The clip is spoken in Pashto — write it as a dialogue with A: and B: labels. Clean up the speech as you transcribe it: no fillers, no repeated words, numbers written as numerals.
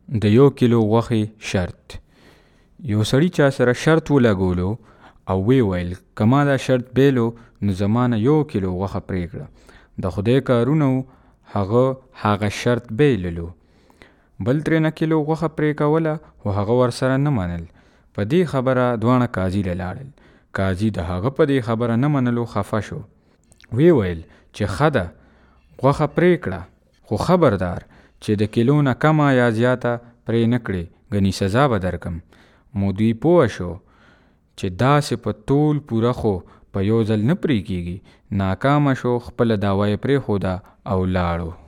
A: د 1 کیلو غوښې شرط. یو سړي چا سره شرط ولګولو او وی ویل که ما دا شرط بیلو نو زما نه 1 کیلو غوښه پرېږده. د خدای کارونه هغه شرط بیللو. بل ترېنه کیلو غوښه پرې کوله خو هغه ورسره نه منل. په دې خبره دواړه قاضي له لاړل. قاضي د هغه په دې خبره نه منلو خفه شو. وی ویل چې ښه ده غوښه پرې کړه خو خبردار چې د کیلو نه کمه یا زیاته پرې نه کړې ګنې سزا به درکم. مودوي پوه شو چې داسې په ټول پوره خو په یو ځل نه پرې کېږي. ناکامه شو، خپله دعوه یې پرېښوده او لاړو.